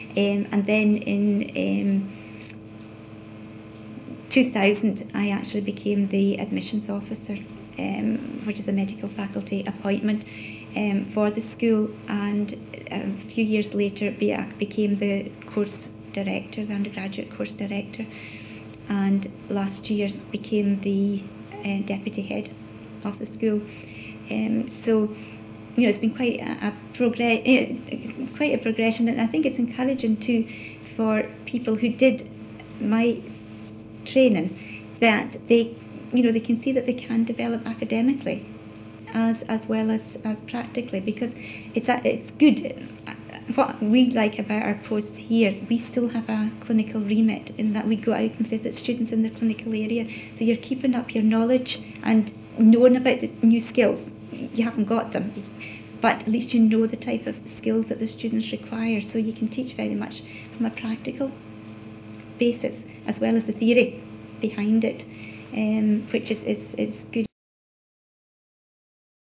And then in 2000 I actually became the admissions officer, which is a medical faculty appointment for the school, and a few years later became the course director, the undergraduate course director, and last year became the deputy head of the school. So it's been quite a progression, and I think it's encouraging too for people who did my training that they can see that they can develop academically as well as practically, because it's good. What we like about our posts here, we still have a clinical remit in that we go out and visit students in their clinical area, so you're keeping up your knowledge and knowing about the new skills. You haven't got them, but at least you know the type of skills that the students require, so you can teach very much from a practical basis as well as the theory behind it, which is good.